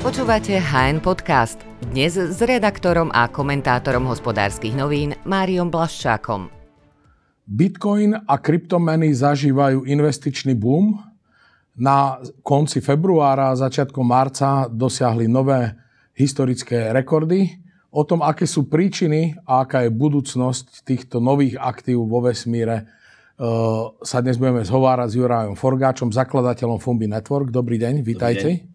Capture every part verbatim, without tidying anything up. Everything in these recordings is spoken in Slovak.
Počúvate há en Podcast. Dnes s redaktorom a komentátorom hospodárskych novín Máriom Blaščákom. Bitcoin a kryptomeny zažívajú investičný boom. Na konci februára a začiatkom marca dosiahli nové historické rekordy. O tom, aké sú príčiny a aká je budúcnosť týchto nových aktív vo vesmíre, sa dnes budeme zhovárať s Jurajom Forgáčom, zakladateľom Fumbi Network. Dobrý deň, vítajte.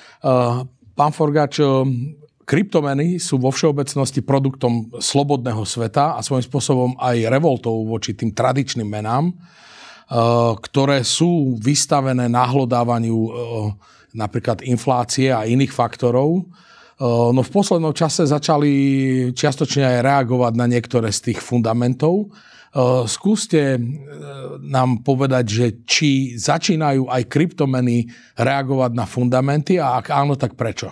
Pán Forgáč, kryptomeny sú vo všeobecnosti produktom slobodného sveta a svojím spôsobom aj revoltou voči tým tradičným menám, ktoré sú vystavené nahlodávaniu napríklad inflácie a iných faktorov. No v poslednom čase začali čiastočne aj reagovať na niektoré z tých fundamentov. Skúste nám povedať, že či začínajú aj kryptomeny reagovať na fundamenty a ak áno, tak prečo?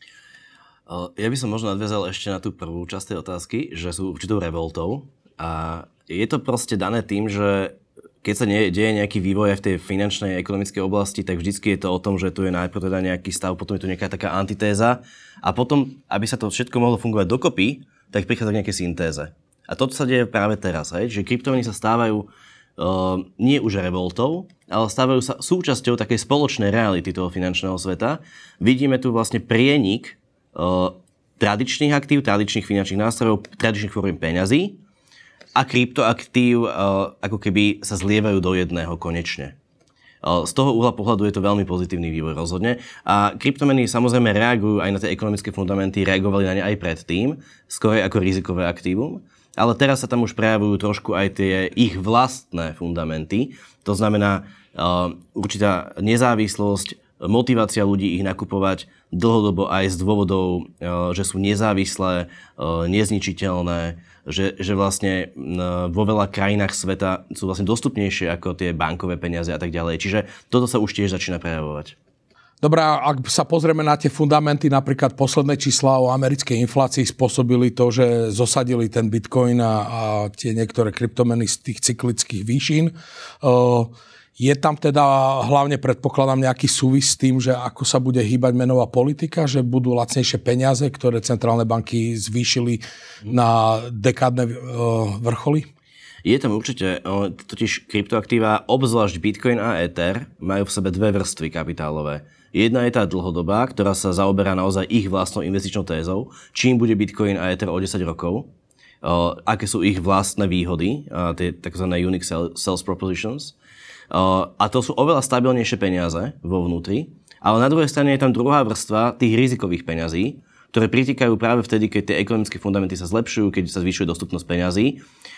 Ja by som možno nadviazal ešte na tú prvú časť tej otázky, že sú určitou revoltou a je to proste dané tým, že keď sa deje nejaký vývoj aj v tej finančnej a ekonomickej oblasti, tak vždycky je to o tom, že tu je najprv teda nejaký stav, potom je tu nejaká taká antitéza a potom, aby sa to všetko mohlo fungovať dokopy, tak prichádza k nejakej syntéze. A toto sa deje práve teraz, hej? Že kryptomeny sa stávajú uh, nie už revoltou, ale stávajú sa súčasťou takej spoločnej reality toho finančného sveta. Vidíme tu vlastne prienik uh, tradičných aktív, tradičných finančných nástrojov, tradičných foriem peňazí a kryptoaktív uh, ako keby sa zlievajú do jedného konečne. Uh, z toho uhla pohľadu je to veľmi pozitívny vývoj rozhodne. A kryptomeny samozrejme reagujú aj na tie ekonomické fundamenty, reagovali na ne aj predtým, skôr ako rizikové aktívum. Ale teraz sa tam už prejavujú trošku aj tie ich vlastné fundamenty. To znamená uh, určitá nezávislosť, motivácia ľudí ich nakupovať dlhodobo aj z dôvodov, uh, že sú nezávislé, uh, nezničiteľné, že, že vlastne uh, vo veľa krajinách sveta sú vlastne dostupnejšie ako tie bankové peniaze a tak ďalej. Čiže toto sa už tiež začína prejavovať. Dobre, ak sa pozrieme na tie fundamenty, napríklad posledné čísla o americkej inflácii spôsobili to, že zosadili ten Bitcoin a, a tie niektoré kryptomeny z tých cyklických výšin. Uh, je tam teda hlavne, predpokladám, nejaký súvis s tým, že ako sa bude hýbať menová politika, že budú lacnejšie peniaze, ktoré centrálne banky zvýšili na dekádne uh, vrcholy? Je tam určite, totiž kryptoaktíva, obzvlášť Bitcoin a Ether, majú v sebe dve vrstvy kapitálové. Jedna je tá dlhodobá, ktorá sa zaoberá naozaj ich vlastnou investičnou tézou, čím bude Bitcoin a Ether o desať rokov, uh, aké sú ich vlastné výhody, uh, tie tzv. Unique sales propositions. Uh, a to sú oveľa stabilnejšie peniaze vo vnútri, ale na druhej strane je tam druhá vrstva tých rizikových peňazí, ktoré pritýkajú práve vtedy, keď tie ekonomické fundamenty sa zlepšujú, keď sa zvyšuje dostupnosť peňazí.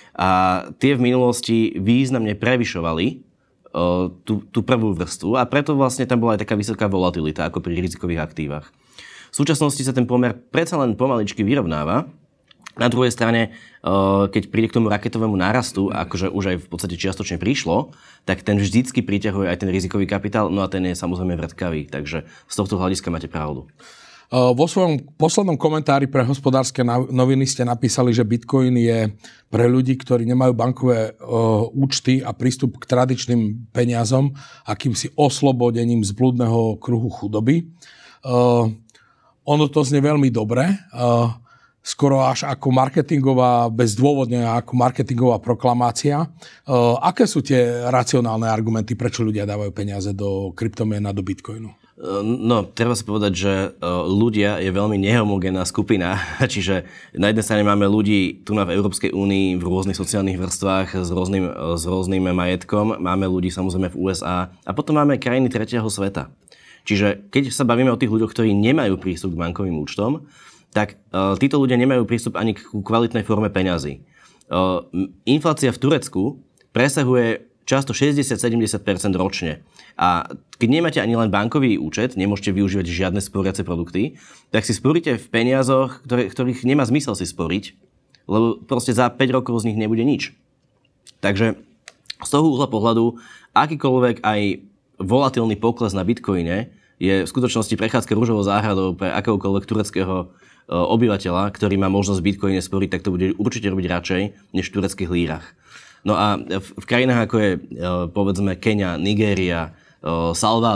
A tie v minulosti významne prevyšovali Tú, tú prvú vrstvu a preto vlastne tam bola aj taká vysoká volatilita ako pri rizikových aktívach. V súčasnosti sa ten pomer predsa len pomaličky vyrovnáva. Na druhej strane, keď príde k tomu raketovému nárastu, akože už aj v podstate čiastočne prišlo, tak ten vždycky priťahuje aj ten rizikový kapitál, no a ten je samozrejme vrtkavý, takže z tohto hľadiska máte pravdu. Vo svojom poslednom komentári pre hospodárske noviny ste napísali, že Bitcoin je pre ľudí, ktorí nemajú bankové uh, účty a prístup k tradičným peniazom, akýmsi oslobodením z blúdneho kruhu chudoby. Uh, ono to znie veľmi dobre, uh, skoro až ako marketingová, bezdôvodne ako marketingová proklamácia. Uh, aké sú tie racionálne argumenty, prečo ľudia dávajú peniaze do kryptomien a do Bitcoinu? No, treba si povedať, že ľudia je veľmi nehomogénna skupina, čiže na jednej strane máme ľudí tu na v Európskej únii v rôznych sociálnych vrstvách s rôznym, s rôznym majetkom, máme ľudí samozrejme v ú es á a potom máme krajiny tretieho sveta. Čiže keď sa bavíme o tých ľuďoch, ktorí nemajú prístup k bankovým účtom, tak uh, títo ľudia nemajú prístup ani k kvalitnej forme peňazí. Uh, inflácia v Turecku presahuje často šesťdesiat až sedemdesiat percent ročne. A keď nemáte ani len bankový účet, nemôžete využívať žiadne sporiace produkty, tak si sporíte v peniazoch, ktoré, ktorých nemá zmysel si sporiť, lebo proste za päť rokov z nich nebude nič. Takže z toho uhla pohľadu akýkoľvek aj volatilný pokles na Bitcoine je v skutočnosti prechádzka ružovou záhradou pre akéhokoľvek tureckého obyvateľa, ktorý má možnosť Bitcoine sporiť, tak to bude určite robiť radšej než v tureckých lírach. No a v, v krajinách ako je povedzme Keňa, Nigéria, Salvador,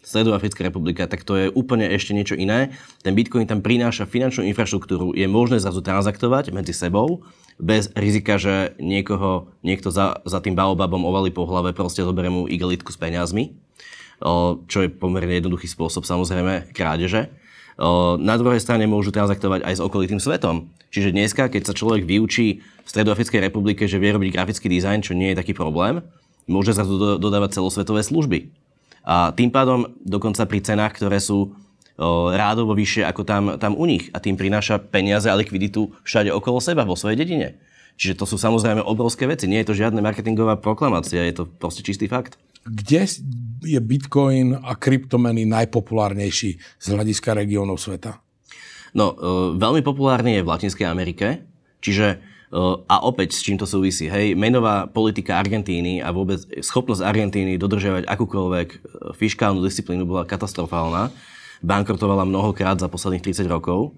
Stredoafrická republika, tak to je úplne ešte niečo iné. Ten Bitcoin tam prináša finančnú infraštruktúru, je možné zrazu transaktovať medzi sebou, bez rizika, že niekoho, niekto za, za tým baobabom ovalí po hlave, proste zoberie mu igelitku s peňazmi, o, čo je pomerne jednoduchý spôsob, samozrejme, krádeže. O, na druhej strane môžu transaktovať aj s okolitým svetom. Čiže dneska, keď sa človek vyučí v Stredoafrickej republike, že vie robiť grafický dizajn, čo nie je taký problém, môže zrazu do, dodávať celosvetové služby. A tým pádom dokonca pri cenách, ktoré sú o, rádovo vyššie ako tam, tam u nich. A tým prináša peniaze a likviditu všade okolo seba, vo svojej dedine. Čiže to sú samozrejme obrovské veci. Nie je to žiadna marketingová proklamácia, je to proste čistý fakt. Kde je Bitcoin a kryptomeny najpopulárnejší z hľadiska regiónov sveta? No, e, veľmi populárny je v Latinskej Amerike, čiže a opäť, s čím to súvisí, hej, menová politika Argentíny a vôbec schopnosť Argentíny dodržiavať akúkoľvek fiškálnu disciplínu bola katastrofálna. Bankrotovala mnohokrát za posledných tridsať rokov.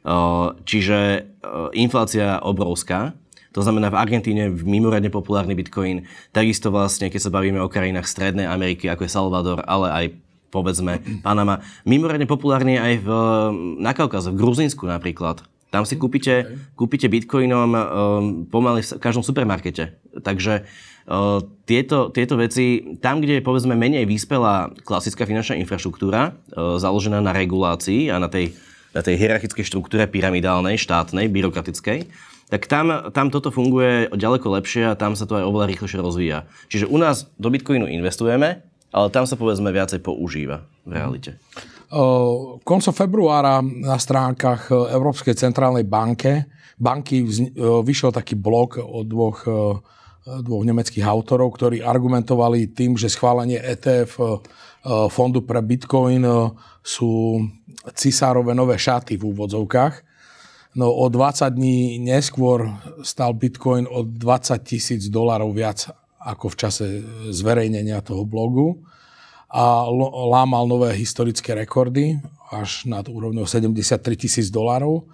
Čiže inflácia obrovská. To znamená, v Argentíne mimoriadne populárny Bitcoin. Takisto vlastne, keď sa bavíme o krajinách Strednej Ameriky, ako je Salvador, ale aj povedzme Panama. Mimoriadne populárny aj v, na Kaukaze, v Gruzínsku napríklad. Tam si kúpite, kúpite bitcoinom um, pomaly v každom supermarkete. Takže uh, tieto, tieto veci, tam, kde je povedzme menej vyspelá klasická finančná infraštruktúra, uh, založená na regulácii a na tej, na tej hierarchickej štruktúre pyramidálnej, štátnej, byrokratickej, tak tam, tam toto funguje ďaleko lepšie a tam sa to aj oveľa rýchlejšie rozvíja. Čiže u nás do bitcoinu investujeme, ale tam sa povedzme viacej používa v realite. Koncom februára na stránkach Európskej centrálnej banke, banky vyšiel taký blog od dvoch, dvoch nemeckých autorov, ktorí argumentovali tým, že schválenie é té ef fondu pre Bitcoin sú cisárove nové šaty v úvodzovkách. No o dvadsať dní neskôr stal Bitcoin o dvadsať tisíc dolárov viac ako v čase zverejnenia toho blogu. A lámal nové historické rekordy až nad úrovňou sedemdesiattri tisíc dolárov.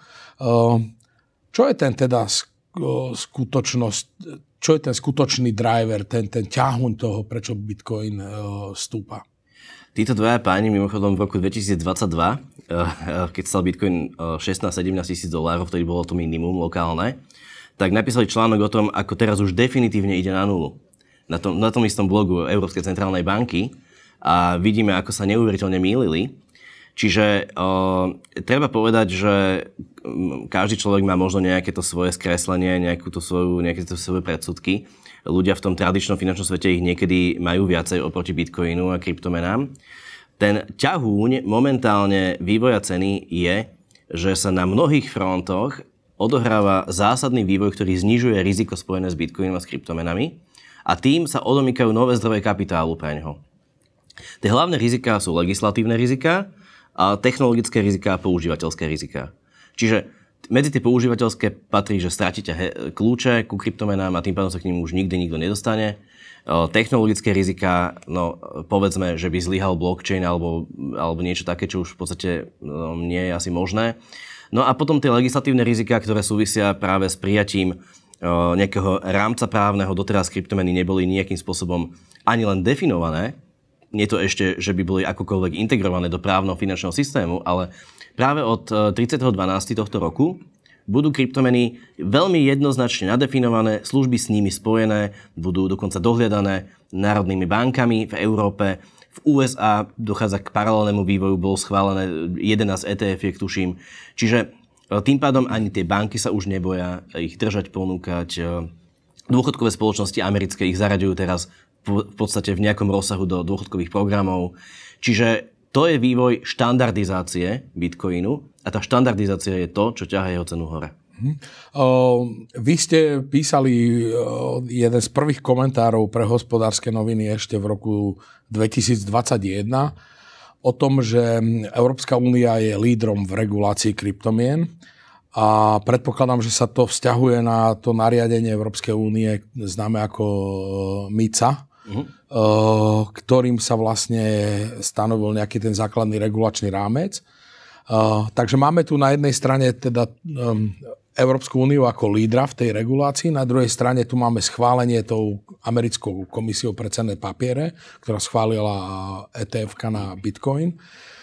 Čo je ten teda skutočnosť, čo je ten skutočný driver, ten, ten ťahuň toho, prečo Bitcoin stúpa? Títo dvaja páni mimochodom v roku dvetisícdvadsaťdva, keď stal Bitcoin šestnásť sedemnásť tisíc dolárov, vtedy bolo to minimum lokálne, tak napísali článok o tom, ako teraz už definitívne ide na nulu. Na tom, na tom istom blogu Európskej centrálnej banky. A vidíme, ako sa neuveriteľne mýlili. Čiže o, treba povedať, že každý človek má možno nejaké to svoje skreslenie, nejakú to svoju, nejaké to svoje predsudky. Ľudia v tom tradičnom finančnom svete ich niekedy majú viacej oproti Bitcoinu a kryptomenám. Ten ťahúň momentálne vývoja ceny je, že sa na mnohých frontoch odohráva zásadný vývoj, ktorý znižuje riziko spojené s Bitcoinom a s kryptomenami a tým sa odomýkajú nové zdroje kapitálu pre ňoho. Tie hlavné riziká sú legislatívne riziká a technologické riziká a používateľské riziká. Čiže medzi tie používateľské patrí, že stratíte he- kľúče ku kryptomenám a tým pádom sa k nim už nikdy nikto nedostane. Technologické riziká, no povedzme, že by zlyhal blockchain alebo, alebo niečo také, čo už v podstate no, nie je asi možné. No a potom tie legislatívne riziká, ktoré súvisia práve s prijatím o, nejakého rámca právneho. Doteraz kryptomeny neboli nejakým spôsobom ani len definované. Nie to ešte, že by boli akokoľvek integrované do právneho finančného systému, ale práve od tridsiateho decembra tohto roku budú kryptomeny veľmi jednoznačne nadefinované, služby s nimi spojené, budú dokonca dohliadané národnými bankami v Európe. V ú es á dochádza k paralelnému vývoju, bolo schválené jedenásť é té efiek, tuším. Čiže tým pádom ani tie banky sa už neboja ich držať, ponúkať. Dôchodkové spoločnosti americké ich zaraďujú teraz v podstate v nejakom rozsahu do dôchodkových programov. Čiže to je vývoj štandardizácie Bitcoinu a tá štandardizácia je to, čo ťahá jeho cenu hore. Uh, vy ste písali uh, jeden z prvých komentárov pre Hospodárske noviny ešte v roku dvetisícdvadsaťjeden o tom, že Európska únia je lídrom v regulácii kryptomien a predpokladám, že sa to vzťahuje na to nariadenie Európskej únie známe ako MiCA, uh-huh. uh, ktorým sa vlastne stanovil nejaký ten základný regulačný rámec. Uh, takže máme tu na jednej strane teda um, Európsku úniu ako lídra v tej regulácii. Na druhej strane tu máme schválenie tou americkou komisiou pre cenné papiere, ktorá schválila é té efka na Bitcoin.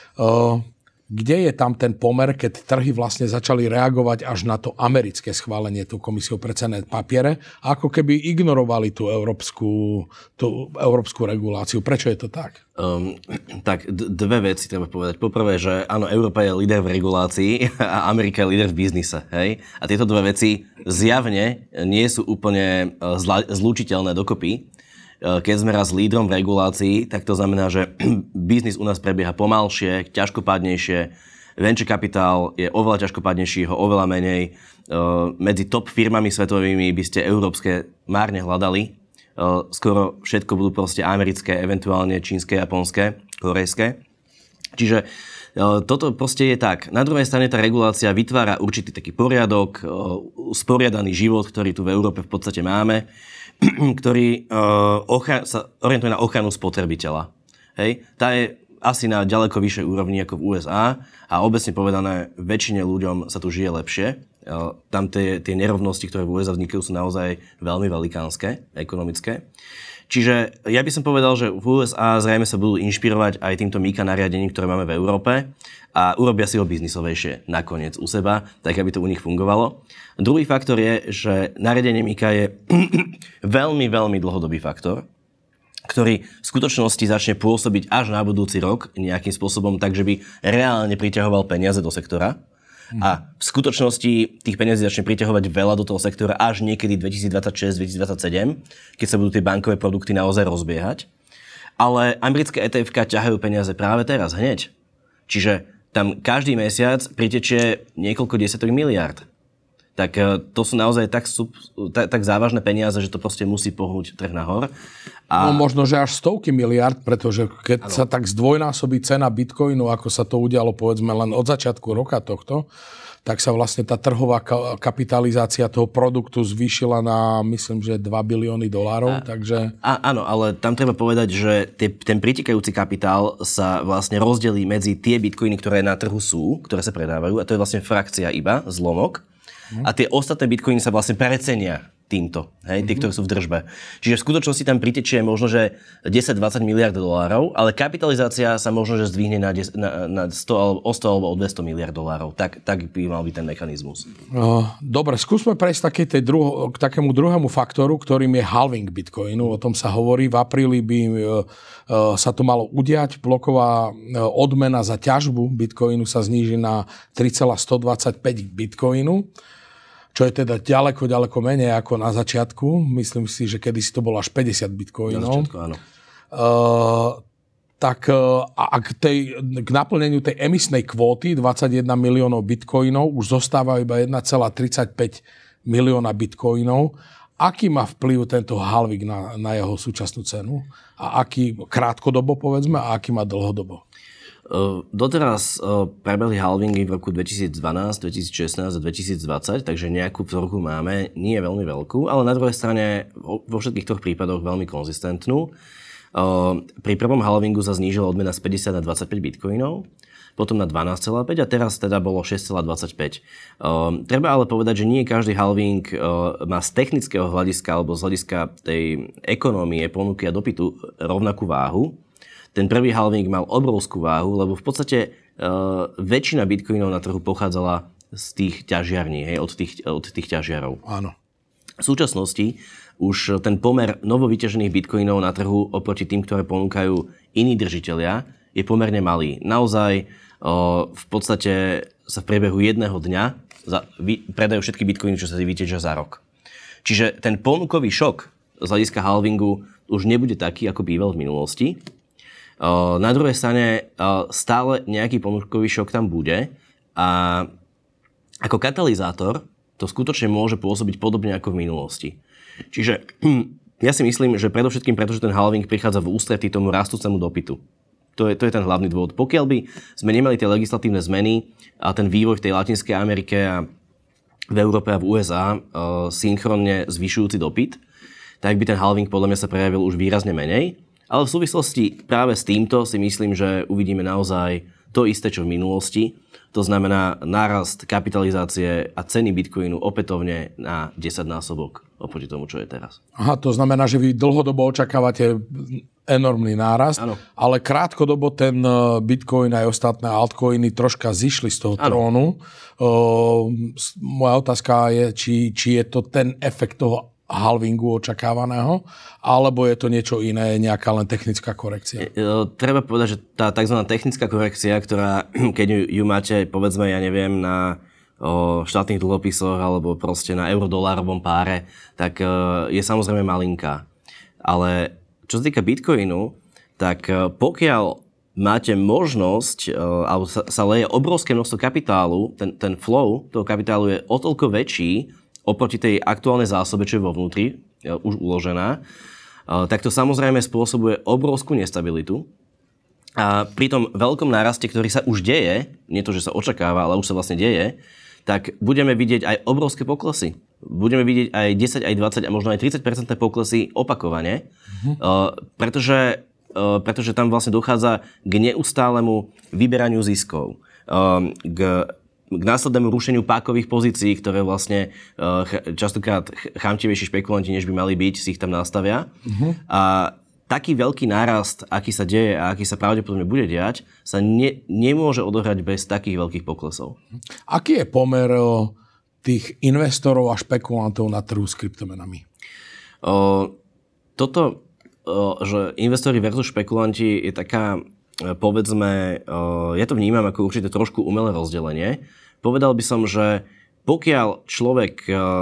Kde je tam ten pomer, keď trhy vlastne začali reagovať až na to americké schválenie tou komisiou pre cenné papiere, ako keby ignorovali tú európsku, tú európsku reguláciu. Prečo je to tak? Um, tak d- dve veci treba povedať. Poprvé, že áno, Európa je líder v regulácii a Amerika je líder v biznise. Hej? A tieto dve veci zjavne nie sú úplne zla- zlúčiteľné dokopy. Keď sme raz lídrom v regulácii, tak to znamená, že biznis u nás prebieha pomalšie, ťažkopádnejšie, venture capital je oveľa ťažkopádnejší, ho oveľa menej. Medzi top firmami svetovými by ste európske márne hľadali. Skoro všetko budú proste americké, eventuálne čínske, japonské, korejské. Čiže toto proste je tak. Na druhej strane tá regulácia vytvára určitý taký poriadok, sporiadaný život, ktorý tu v Európe v podstate máme, ktorý uh, ochra- sa orientuje na ochranu spotrebiteľa. Hej? Tá je asi na ďaleko vyššej úrovni ako v ú es á a obecne povedané, väčšine ľuďom sa tu žije lepšie. Uh, tam tie, tie nerovnosti, ktoré v ú es á vznikajú, sú naozaj veľmi velikánske, ekonomické. Čiže ja by som povedal, že v ú es á zrejme sa budú inšpirovať aj týmto MiCA nariadením, ktoré máme v Európe a urobia si ho biznisovejšie nakoniec u seba, tak aby to u nich fungovalo. Druhý faktor je, že nariadenie MiCA je veľmi, veľmi dlhodobý faktor, ktorý v skutočnosti začne pôsobiť až na budúci rok nejakým spôsobom, takže by reálne priťahoval peniaze do sektora. A v skutočnosti tých peniazí začne priťahovať veľa do toho sektora až niekedy dvetisícdvadsaťšesť dvetisícdvadsaťsedem, keď sa budú tie bankové produkty naozaj rozbiehať. Ale americké é té efka ťahajú peniaze práve teraz, hneď. Čiže tam každý mesiac pritečie niekoľko desiatok miliárd. Tak to sú naozaj tak, sub, tak, tak závažné peniaze, že to proste musí pohnúť trh nahor. A... No možno, že až stovky miliárd, pretože keď ano. sa tak zdvojnásobí cena bitcoinu, ako sa to udialo povedzme len od začiatku roka tohto, tak sa vlastne tá trhová kapitalizácia toho produktu zvýšila na, myslím, že dva bilióny dolárov, a, takže... A, áno, ale tam treba povedať, že tie, ten pritekajúci kapitál sa vlastne rozdelí medzi tie bitcoiny, ktoré na trhu sú, ktoré sa predávajú, a to je vlastne frakcia iba, zlomok. A tie ostatné bitcoiny sa vlastne precenia týmto, hej, tie, ktoré sú v držbe. Čiže v skutočnosti tam pritečie možno, že desať dvadsať miliárd dolárov, ale kapitalizácia sa možno, že zdvihne na, des, na, na sto, o sto alebo o dvesto miliárd dolárov. Tak, tak by mal byť ten mechanizmus. Dobre, skúsme prejsť takej tej druho, k takému druhému faktoru, ktorým je halving bitcoinu. O tom sa hovorí. V apríli by sa to malo udiať. Bloková odmena za ťažbu bitcoinu sa zníži na tri celé stodvadsaťpäť bitcoinu. Čo je teda ďaleko, ďaleko menej ako na začiatku. Myslím si, že kedysi to bolo až päťdesiat bitcoinov. Na začiatku, áno. Uh, tak uh, a k, tej, k naplneniu tej emisnej kvóty dvadsaťjeden miliónov bitcoinov už zostáva iba jeden celé tridsaťpäť milióna bitcoinov. Aký má vplyv tento halving na, na jeho súčasnú cenu? A aký krátkodobo, povedzme, a aký má dlhodobo? Uh, doteraz uh, prebehli halvingy v roku dvetisícdvanásť, dvetisícšestnásť a dvetisícdvadsať, takže nejakú vzorku máme, nie je veľmi veľkú, ale na druhej strane vo všetkých troch prípadoch veľmi konzistentnú. Uh, pri prvom halvingu sa znížila odmena z päťdesiat na dvadsaťpäť bitcoinov, potom na dvanásť celé päť a teraz teda bolo šesť celé dvadsaťpäť. Uh, treba ale povedať, že nie každý halving uh, má z technického hľadiska alebo z hľadiska tej ekonómie, ponuky a dopytu rovnakú váhu. Ten prvý halving mal obrovskú váhu, lebo v podstate uh, väčšina bitcoinov na trhu pochádzala z tých ťažiarní, hej, od tých, od tých ťažiarov. Áno. V súčasnosti už ten pomer novovyťažených bitcoinov na trhu oproti tým, ktoré ponúkajú iní držitelia, je pomerne malý. Naozaj uh, v podstate sa v priebehu jedného dňa za, vy, predajú všetky bitcoiny, čo sa vytečia za rok. Čiže ten ponukový šok z hľadiska halvingu už nebude taký, ako býval v minulosti. Na druhej strane stále nejaký ponukový šok tam bude a ako katalizátor to skutočne môže pôsobiť podobne ako v minulosti. Čiže ja si myslím, že predovšetkým preto, že ten halving prichádza v ústretí tomu rastúcemu dopytu. To je, to je ten hlavný dôvod. Pokiaľ by sme nemali tie legislatívne zmeny a ten vývoj v tej Latinskej Amerike a v Európe a v ú es á synchronne zvyšujúci dopyt, tak by ten halving podľa mňa sa prejavil už výrazne menej. Ale v súvislosti práve s týmto si myslím, že uvidíme naozaj to isté, čo v minulosti. To znamená nárast kapitalizácie a ceny bitcoinu opätovne na desaťnásobok oproti tomu, čo je teraz. Aha, to znamená, že vy dlhodobo očakávate enormný nárast, ano. Ale krátkodobo ten bitcoin aj ostatné altcoiny troška zišli z toho ano. Trónu. Uh, moja otázka je, či, či je to ten efekt toho halvingu očakávaného, alebo je to niečo iné, nejaká len technická korekcia? Treba povedať, že tá tzv. Technická korekcia, ktorá, keď ju, ju máte, povedzme, ja neviem, na o, štátnych dlhopisoch alebo proste na euro-dolárovom páre, tak o, je samozrejme malinká. Ale čo sa týka bitcoinu, tak o, pokiaľ máte možnosť, o, alebo sa, sa leje obrovské množstvo kapitálu, ten, ten flow toho kapitálu je o toľko väčší, oproti tej aktuálnej zásobe, čo je vo vnútri, už uložená, tak to samozrejme spôsobuje obrovskú nestabilitu. A pri tom veľkom náraste, ktorý sa už deje, nie to, že sa očakáva, ale už sa vlastne deje, tak budeme vidieť aj obrovské poklesy. Budeme vidieť aj desať, aj dvadsať a možno aj tridsať percent poklesy opakovane, mhm. pretože, pretože tam vlastne dochádza k neustálemu vyberaniu ziskov, k k následnému rušeniu pákových pozícií, ktoré vlastne častokrát chamtivejší špekulanti, než by mali byť, si ich tam nastavia. Uh-huh. A taký veľký nárast, aký sa deje a aký sa pravdepodobne bude diať, sa ne, nemôže odohrať bez takých veľkých poklesov. Aký je pomer tých investorov a špekulantov na trhu s kryptomenami? O, toto, o, že investori versus špekulanti je taká, povedzme, ja to vnímam ako určite trošku umelé rozdelenie. Povedal by som, že pokiaľ človek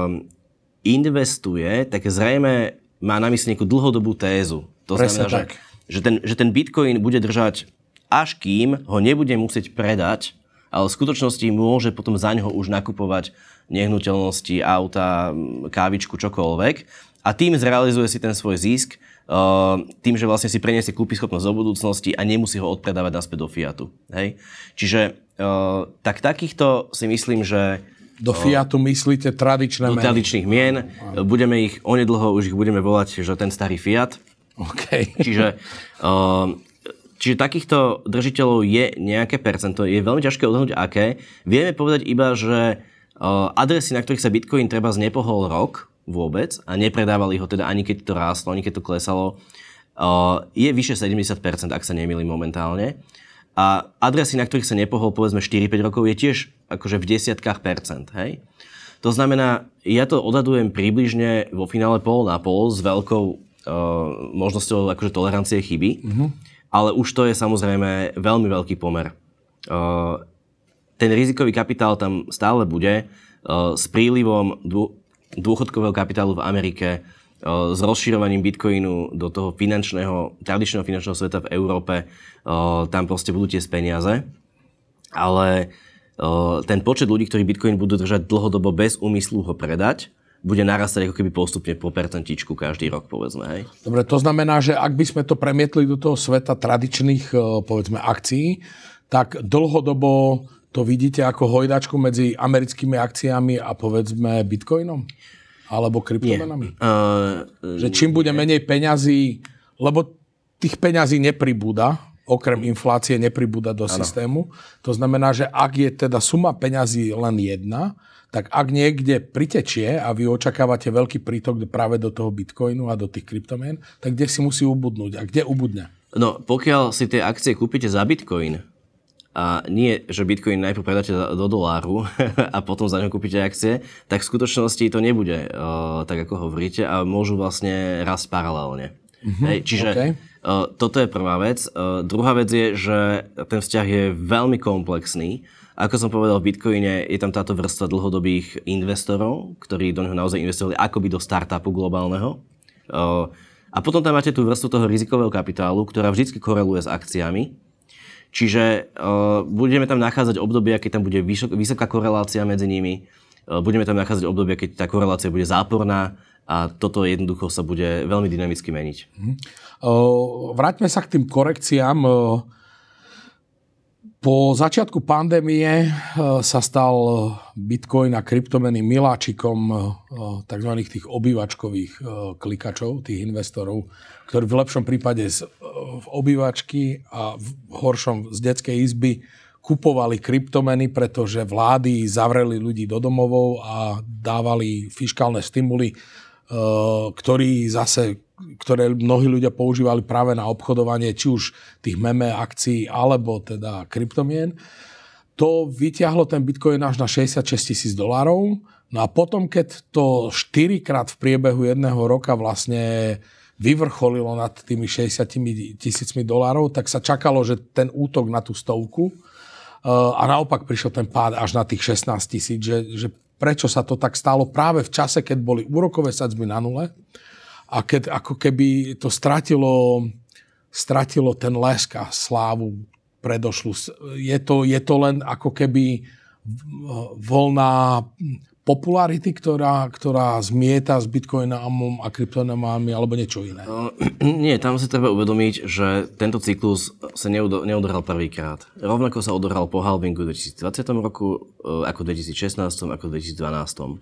investuje, tak zrejme má na mysli nejakú dlhodobú tézu. To Presne znamená, že, že, ten, že ten bitcoin bude držať, až kým ho nebude musieť predať, ale v skutočnosti môže potom za ňoho už nakupovať nehnuteľnosti, auta, kávičku, čokoľvek. A tým zrealizuje si ten svoj zisk, tým, že vlastne si preniesie kúpyschopnosť do budúcnosti a nemusí ho odpredávať naspäť do fiatu. Hej? Čiže tak takýchto si myslím, že... Do fiatu myslíte tradičné do meny? Do tradičných mien. Budeme ich, onedlho už ich budeme volať, že ten starý fiat. Okay. Čiže, čiže takýchto držiteľov je nejaké percento. Je veľmi ťažké odhadnúť, aké. Vieme povedať iba, že adresy, na ktorých sa bitcoin treba znepohol rok, vôbec a nepredávali ho teda ani keď to rástlo, ani keď to klesalo, je vyše sedemdesiat percent, ak sa nemýlim momentálne. A adresy, na ktorých sa nepohol povedzme štyri päť rokov, je tiež akože v desiatkách percent. Hej? To znamená, ja to odhadujem približne vo finále pol na pol s veľkou uh, možnosťou akože tolerancie chyby, mm-hmm. ale už to je samozrejme veľmi veľký pomer. Uh, ten rizikový kapitál tam stále bude uh, s prílivom dô- dôchodkového kapitálu v Amerike, s rozširovaním bitcoinu do toho finančného, tradičného finančného sveta v Európe, tam proste budú tiesť peniaze. Ale ten počet ľudí, ktorí bitcoin budú držať dlhodobo bez úmyslu ho predať, bude narastať ako keby postupne po percentičku každý rok, povedzme. Hej. Dobre, to znamená, že ak by sme to premietli do toho sveta tradičných, povedzme, akcií, tak dlhodobo to vidíte ako hojdačku medzi americkými akciami a povedzme bitcoinom? Alebo kryptomenami? Uh, že čím bude menej peňazí, lebo tých peňazí nepribúda, okrem inflácie nepribúda do ano. Systému. To znamená, že ak je teda suma peňazí len jedna, tak ak niekde pritečie a vy očakávate veľký prítok práve do toho bitcoinu a do tých kryptomien, tak kde si musí ubudnúť? A kde ubudne? No, pokiaľ si tie akcie kúpite za bitcoin, a nie, že bitcoin najprv predáte do doláru a potom za ňo kúpite akcie, tak v skutočnosti to nebude uh, tak, ako hovoríte a môžu vlastne rásť paralelne. Mm-hmm, Hej, čiže okay. uh, toto je prvá vec. Uh, druhá vec je, že ten vzťah je veľmi komplexný. Ako som povedal, v bitcoine je tam táto vrstva dlhodobých investorov, ktorí do neho naozaj investovali akoby do startupu globálneho. Uh, a potom tam máte tú vrstvu toho rizikového kapitálu, ktorá vždy koreluje s akciami. Čiže uh, budeme tam nachádzať obdobia, keď tam bude vysok, vysoká korelácia medzi nimi. Uh, budeme tam nachádzať obdobia, keď tá korelácia bude záporná a toto jednoducho sa bude veľmi dynamicky meniť. Uh, vráťme sa k tým korekciám. Uh, po začiatku pandémie uh, sa stal bitcoin a kryptomeny miláčikom uh, tzv. Tých obývačkových uh, klikačov, tých investorov, ktorí v lepšom prípade z, uh, v obývačky a v horšom z detskej izby kupovali kryptomeny, pretože vlády zavreli ľudí do domovov a dávali fiškálne stimuly, ktorí zase, ktoré mnohí ľudia používali práve na obchodovanie, či už tých meme akcií, alebo teda kryptomien. To vyťahlo ten Bitcoin až na šesťdesiatšesť tisíc dolárov. No a potom, keď to štyrikrát v priebehu jedného roka vlastne vyvrcholilo nad tými šesťdesiat tisícmi dolárov, tak sa čakalo, že ten útok na tú stovku a naopak prišiel ten pád až na tých šestnásť tisíc, že, že prečo sa to tak stalo práve v čase, keď boli úrokové sadzby na nule a keď ako keby to stratilo, stratilo ten lesk a slávu predošlu. Je to, je to len ako keby voľná popularity, ktorá, ktorá zmieta s bitcoinom a kryptomenami alebo niečo iné? Uh, nie, tam si treba uvedomiť, že tento cyklus sa neodohral prvýkrát. Rovnako sa odohral po halvingu v dvetisícdvadsiatom roku, uh, ako v dvetisícšestnástom, ako v dvetisícdvanástom.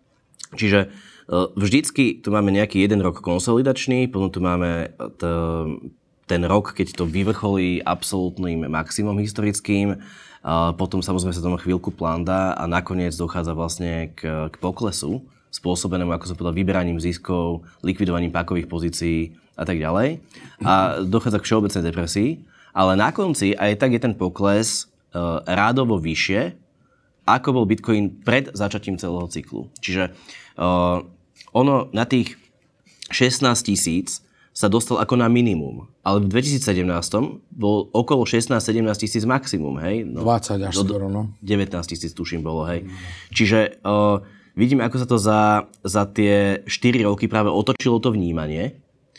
Čiže uh, vždycky tu máme nejaký jeden rok konsolidačný, potom tu máme t- ten rok, keď to vyvrcholí absolútnym maximum historickým. A potom samozrejme sa tomu chvíľku planda a nakoniec dochádza vlastne k, k poklesu, spôsobenému, ako som povedal, vyberaním ziskov, likvidovaním pákových pozícií a tak ďalej. A dochádza k všeobecnej depresii, ale na konci aj tak je ten pokles uh, rádovo vyššie, ako bol Bitcoin pred začatím celého cyklu. Čiže uh, ono na tých šestnásť tisíc sa dostal ako na minimum. Ale v dvetisícsedemnástom bol okolo šestnásť sedemnásť tisíc maximum, hej? No, dvadsať až skoro, no. devätnásť tisíc tuším bolo, hej. Mm. Čiže uh, vidíme, ako sa to za, za tie štyri roky práve otočilo to vnímanie.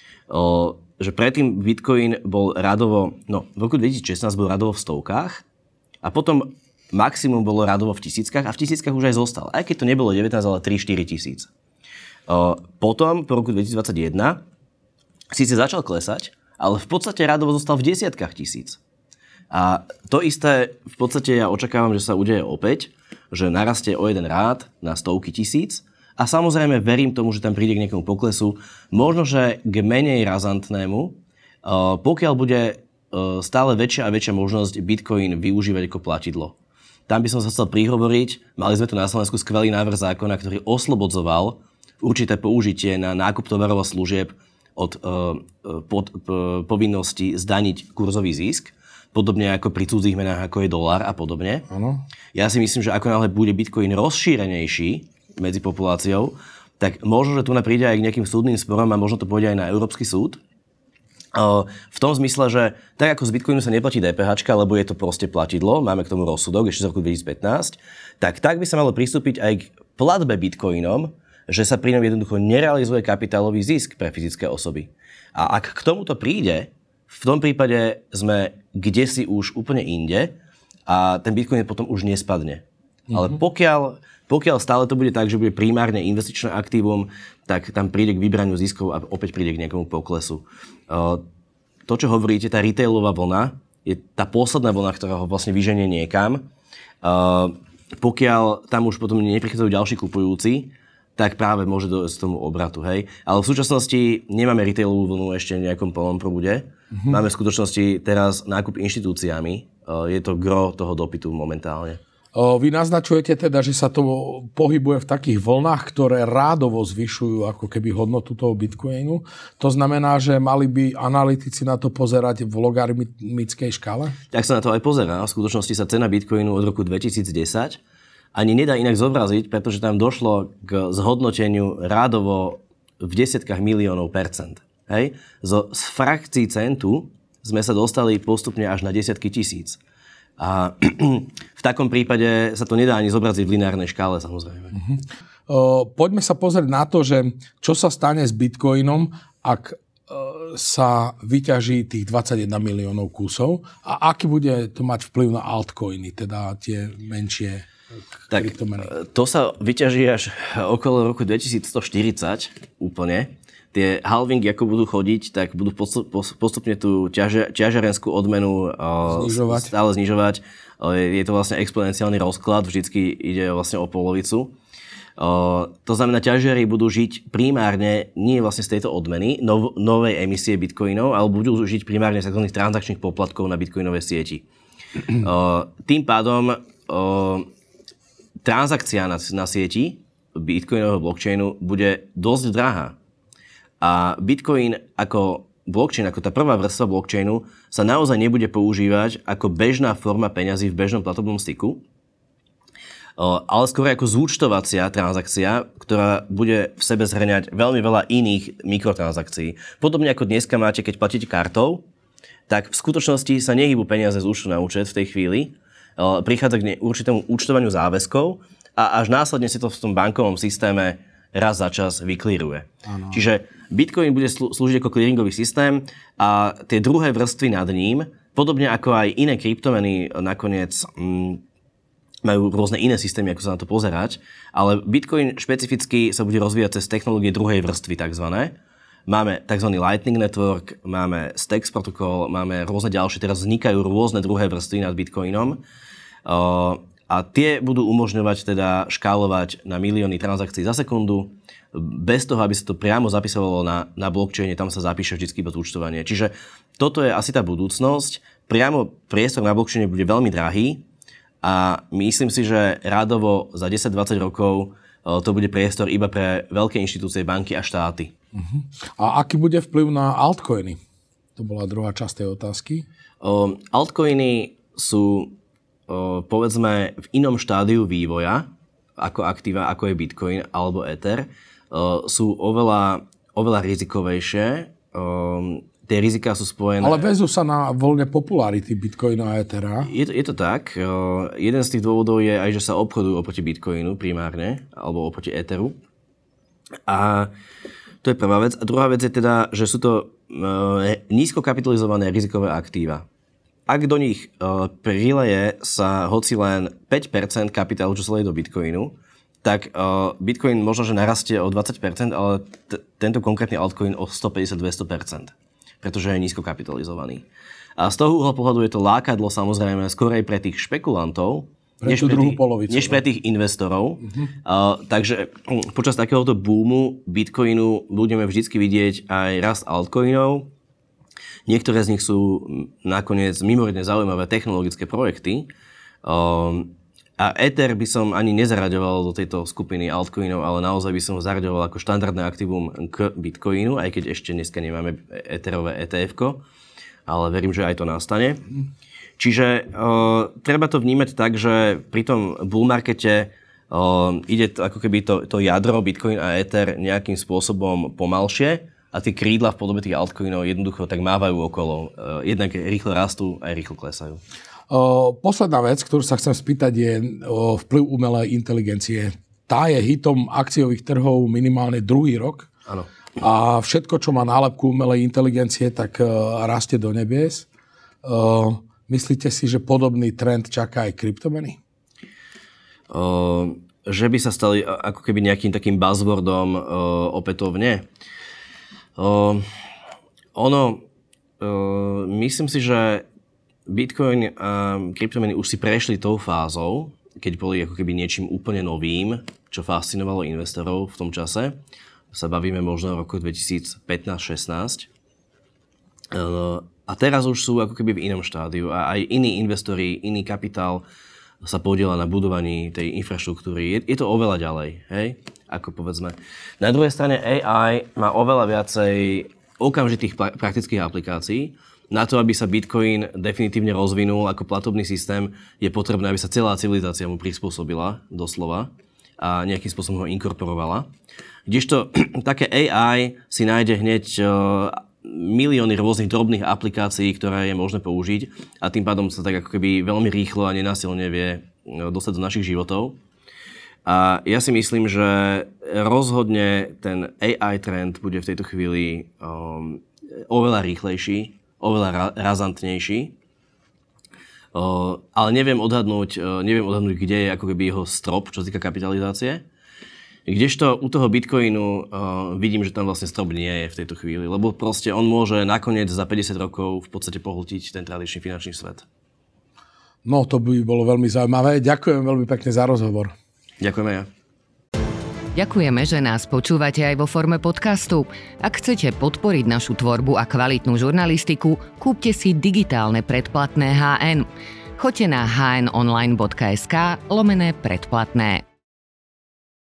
Uh, že predtým Bitcoin bol radovo, no v roku dvetisícšestnásť bol radovo v stovkách a potom maximum bolo radovo v tisíckach a v tisíckach už aj zostal. Aj keď to nebolo devätnásť, ale tri štyri tisíc. Uh, potom, po roku dvetisícdvadsaťjeden, síce začal klesať, ale v podstate radovo zostal v desiatkách tisíc. A to isté v podstate ja očakávam, že sa udeje opäť, že narastie o jeden rád na stovky tisíc a samozrejme verím tomu, že tam príde k nejakému poklesu, možno, že k menej razantnému, pokiaľ bude stále väčšia a väčšia možnosť Bitcoin využívať ako platidlo. Tam by som sa chcel prihovoriť, mali sme tu na Slovensku skvelý návrh zákona, ktorý oslobodzoval určité použitie na nákup tovarov a služieb od uh, pod, uh, povinnosti zdaniť kurzový zisk, podobne ako pri cudzích menách, ako je dolár a podobne. Ano. Ja si myslím, že ako náhle bude Bitcoin rozšírenejší medzi populáciou, tak možno, že tu príde aj k nejakým súdnym sporom a možno to pôjde aj na Európsky súd. Uh, v tom zmysle, že tak ako z Bitcoinu sa neplatí DPHčka, lebo je to proste platidlo, máme k tomu rozsudok ešte z roku dvetisícpätnásť, tak tak by sa malo pristúpiť aj k platbe Bitcoinom, že sa pri ňom jednoducho nerealizuje kapitálový zisk pre fyzické osoby. A ak k tomuto príde, v tom prípade sme kdesi už úplne inde a ten Bitcoin potom už nespadne. Mm-hmm. Ale pokiaľ, pokiaľ stále to bude tak, že bude primárne investičné aktívum, tak tam príde k vybraniu ziskov a opäť príde k nejakému poklesu. To, čo hovoríte, tá retailová vlna, je tá posledná vlna, ktorá ho vlastne vyženie niekam. Pokiaľ tam už potom neprichádzajú ďalší kupujúci, tak práve môže dojsť k tomu obratu, hej. Ale v súčasnosti nemáme retailovú vlnu ešte v nejakom plnom prúde. Mm-hmm. Máme v skutočnosti teraz nákup inštitúciami. Je to gro toho dopytu momentálne. Vy naznačujete teda, že sa to pohybuje v takých vlnách, ktoré rádovo zvyšujú ako keby hodnotu toho Bitcoinu. To znamená, že mali by analytici na to pozerať v logaritmickej škále? Tak sa na to aj pozerá. V skutočnosti sa cena Bitcoinu od roku dvetisícdesať ani nedá inak zobraziť, pretože tam došlo k zhodnoteniu rádovo v desiatkách miliónov percent. Hej? Z, z frakcií centu sme sa dostali postupne až na desiatky tisíc. A v takom prípade sa to nedá ani zobraziť v lineárnej škále, samozrejme. Uh-huh. Uh, poďme sa pozrieť na to, že čo sa stane s Bitcoinom, ak uh, sa vyťaží tých dvadsaťjeden miliónov kusov a aký bude to mať vplyv na altcoiny, teda tie menšie. Tak to sa vyťaží až okolo roku dvetisícstoštyridsať úplne. Tie halvingy, ako budú chodiť, tak budú postupne tú ťaže, ťažarenskú odmenu znižovať. stále znižovať. Je to vlastne exponenciálny rozklad, vždycky ide vlastne o polovicu. To znamená, ťažiari budú žiť primárne nie vlastne z tejto odmeny, nov, novej emisie bitcoinov, ale budú žiť primárne z tzv. Transakčných poplatkov na bitcoinovej sieti. Tým pádom transakcia na, na sieti bitcoinového blockchainu bude dosť drahá. A Bitcoin ako blockchain, ako tá prvá vrstva blockchainu sa naozaj nebude používať ako bežná forma peňazí v bežnom platobnom styku, ale skôr ako zúčtovacia transakcia, ktorá bude v sebe zhrňať veľmi veľa iných mikrotransakcií. Podobne ako dneska máte, keď platíte kartou, tak v skutočnosti sa nehybu peniaze z účtu na účet v tej chvíli, prichádza k určitému účtovaniu záväzkov a až následne si to v tom bankovom systéme raz za čas vyklíruje. Ano. Čiže Bitcoin bude slú, slúžiť ako clearingový systém a tie druhé vrstvy nad ním, podobne ako aj iné kryptomeny nakoniec mm, majú rôzne iné systémy, ako sa na to pozerať, ale Bitcoin špecificky sa bude rozvíjať cez technológie druhej vrstvy takzvané. Máme tzv. Lightning Network, máme Stacks protokol, máme rôzne ďalšie, teraz vznikajú rôzne druhé vrstvy nad Bitcoinom. Uh, A tie budú umožňovať teda škálovať na milióny transakcií za sekundu, bez toho, aby sa to priamo zapisovalo na, na blockchaine, tam sa zapíše vždycky iba zúčtovanie. Čiže toto je asi tá budúcnosť. Priamo priestor na blockchaine bude veľmi drahý a myslím si, že rádovo za desať dvadsať rokov to bude priestor iba pre veľké inštitúcie, banky a štáty. Uh-huh. A aký bude vplyv na altcoiny? To bola druhá časť tej otázky. O, altcoiny sú povedzme v inom štádiu vývoja, ako aktíva, ako je Bitcoin alebo Ether, sú oveľa, oveľa rizikovejšie. Tie riziká sú spojené... Ale väzú sa na voľne popularity Bitcoinu a Ethera. Je to, je to tak. Jeden z tých dôvodov je aj, že sa obchodujú oproti Bitcoinu primárne, alebo oproti Etheru. A to je prvá vec. A druhá vec je teda, že sú to nízko kapitalizované rizikové aktíva. Ak do nich uh, prileje sa hoci len päť percent kapitálu, čo sa leje do Bitcoinu, tak uh, Bitcoin možno, že narastie o dvadsať percent, ale t- tento konkrétny altcoin o stopäťdesiat až dvesto percent, pretože je nízko kapitalizovaný. A z toho uhla pohľadu je to lákadlo samozrejme skorej pre tých špekulantov, pre než, pre druhú tých, polovicu, než pre tých investorov. Uh-huh. Uh, takže počas takéhoto boomu Bitcoinu budeme vždycky vidieť aj rast altcoinov. Niektoré z nich sú nakoniec mimoriadne zaujímavé technologické projekty. Um, a Ether by som ani nezaraďoval do tejto skupiny altcoinov, ale naozaj by som ho zaraďoval ako štandardné aktívum k Bitcoinu, aj keď ešte dneska nemáme Etherové é té efko, ale verím, že aj to nastane. Čiže uh, treba to vnímať tak, že pri tom bull markete uh, ide to, ako keby to, to jadro Bitcoin a Ether nejakým spôsobom pomalšie, a tie krídla v podobe tých altcoinov jednoducho tak mávajú okolo. Jednak rýchlo rastú, aj rýchlo klesajú. O, posledná vec, ktorú sa chcem spýtať, je o vplyv umelej inteligencie. Tá je hitom akciových trhov minimálne druhý rok. Áno. A všetko, čo má nálepku umelej inteligencie, tak uh, rastie do nebies. Uh, myslíte si, že podobný trend čaká aj kryptomeny? Uh, že by sa stali ako keby nejakým takým buzzwordom uh, opätovne? Uh, ono, uh, myslím si, že Bitcoin a kryptomeny už si prešli tou fázou, keď boli ako keby niečím úplne novým, čo fascinovalo investorov v tom čase. Sa bavíme možno v roku dvetisícpätnásť šestnásť. Uh, a teraz už sú ako keby v inom štádiu a aj iní investori, iný kapitál sa podieľa na budovaní tej infraštruktúry. Je, je to oveľa ďalej, hej? Ako povedzme. Na druhej strane á í má oveľa viacej okamžitých pra- praktických aplikácií. Na to, aby sa Bitcoin definitívne rozvinul ako platobný systém, je potrebné, aby sa celá civilizácia mu prispôsobila, doslova, a nejakým spôsobom ho inkorporovala. Kdežto také á í si nájde hneď uh, milióny rôznych drobných aplikácií, ktoré je možné použiť a tým pádom sa tak ako keby veľmi rýchlo a nenásilne vie dostať do našich životov. A ja si myslím, že rozhodne ten á í trend bude v tejto chvíli um, oveľa rýchlejší, oveľa ra- razantnejší. Uh, ale neviem odhadnúť, uh, neviem odhadnúť, kde je ako keby jeho strop, čo sa týka kapitalizácie. Kdežto u toho Bitcoinu uh, vidím, že tam vlastne strop nie je v tejto chvíli, lebo proste on môže nakoniec za päťdesiat rokov v podstate pohltiť ten tradičný finančný svet. No, to by bolo veľmi zaujímavé. Ďakujem veľmi pekne za rozhovor. Ďakujeme ja. Ďakujeme, že nás počúvate aj vo forme podcastu. Ak chcete podporiť našu tvorbu a kvalitnú žurnalistiku, kúpte si digitálne predplatné há en. Choďte na hnonline bodka es ká lomené predplatné.